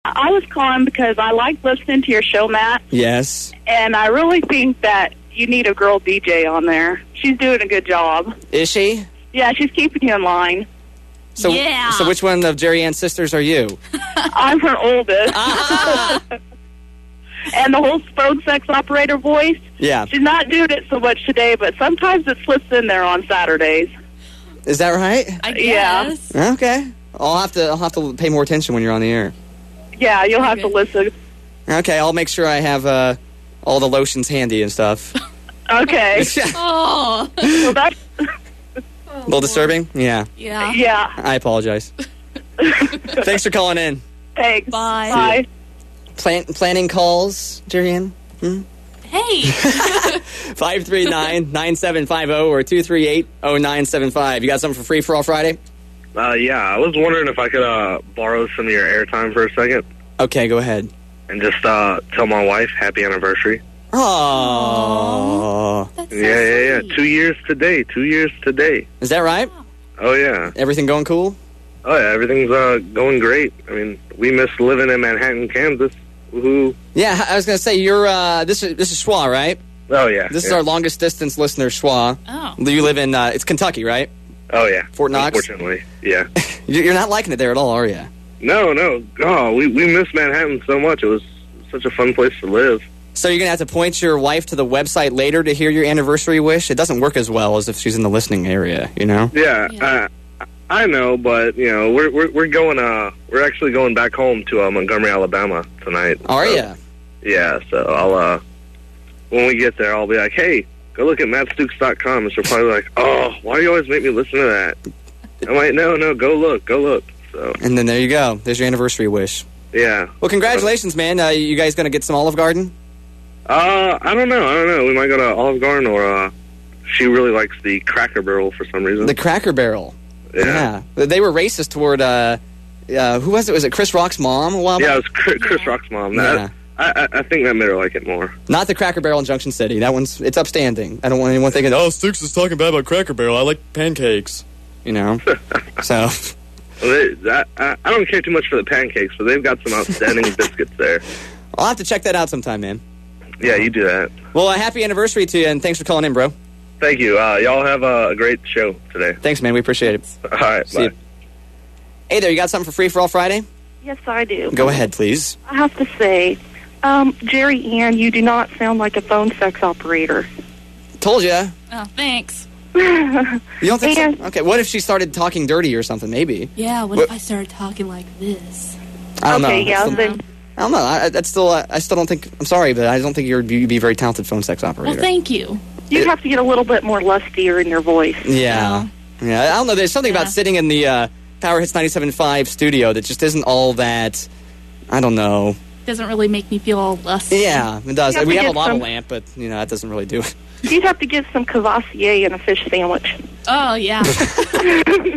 I was calling because I like listening to your show, Matt. Yes. And I really think that you need a girl DJ on there. She's doing a good job. Is she? Yeah, she's keeping you in line. So, Yeah. So which one of Jerry Ann's sisters are you? I'm her oldest. And the whole phone sex operator voice, Yeah. she's not doing it so much today, but sometimes it slips in there on Saturdays. Is that right? I Yeah. guess. Okay. I'll have to pay more attention when you're on the air. Yeah, you'll have to listen. Okay, I'll make sure I have all the lotions handy and stuff. Okay. Oh. Well, that's, A little disturbing? Yeah. Yeah. yeah. I apologize. Thanks for calling in. Thanks. Bye. Bye. Planning calls, Jerry Ann? Hey. 539-9750 or 238-0975. You got something for free for all Friday? Yeah, I was wondering if I could borrow some of your airtime for a second Okay, go ahead. and just tell my wife happy anniversary. Oh. That's so Yeah. sweet. 2 years today. 2 years today. Is that right? Oh, yeah. Everything going cool? Oh, yeah, everything's going great. I mean, we miss living in Manhattan, Kansas. Woohoo. Yeah, I was going to say, you're, this is Schwa, right? Oh, yeah. This is yeah. our longest distance listener, Schwa. Oh. You live in, it's Kentucky, right? Oh, yeah. Fort Knox? Unfortunately, yeah. You're not liking it there at all, are you? No. Oh, we miss Manhattan so much. It was such a fun place to live. So you're going to have to point your wife to the website later to hear your anniversary wish? It doesn't work as well as if she's in the listening area, you know? Yeah. I know, but, you know, we're going, we're actually going back home to Montgomery, Alabama tonight. Are So, you? Yeah, so I'll, when we get there, I'll be like, hey, go look at mattstukes.com. And she'll probably be like, oh, why do you always make me listen to that? I'm like, no, go look. So, And then there you go. There's your anniversary wish. yeah. Well, congratulations, man. You guys going to get some Olive Garden? I don't know. We might go to Olive Garden, or she really likes the Cracker Barrel for some reason. The Cracker Barrel. Yeah. They were racist toward, who was it? Was it Chris Rock's mom a while back? Yeah, it was Chris Rock's mom. Yeah. I think that made her like it more. Not the Cracker Barrel in Junction City. That it's upstanding. I don't want anyone thinking, oh, Stukes is talking bad about Cracker Barrel. I like pancakes. You know? So. I don't care too much for the pancakes, but they've got some outstanding biscuits there. I'll have to check that out sometime, man. Yeah, you do that. Well, a happy anniversary to you, and thanks for calling in, bro. Thank you. Y'all have a great show today. Thanks, man. We appreciate it. All right, See bye. you. Hey there, you got something for free for all Friday? Yes, I do. Go ahead, please. I have to say, Jerry Ann, you do not sound like a phone sex operator. Told ya. Oh, thanks. You don't think Yeah. so? Okay, what if she started talking dirty or something? Maybe. Yeah, what if I started talking like this? I don't Okay, know. yeah, I then don't know. I still don't think. I'm sorry, but I don't think you'd be a very talented phone sex operator. Well, thank you. you'd have to get a little bit more lustier in your voice. Yeah. Yeah. I don't know. There's something about sitting in the Power Hits 97.5 studio that just isn't all that. I don't know. Doesn't really make me feel all lusty. Yeah, it does. You have We to have a get lava some- lamp, but that doesn't really do it. You'd have to get some Cavassier and a fish sandwich. Oh, yeah.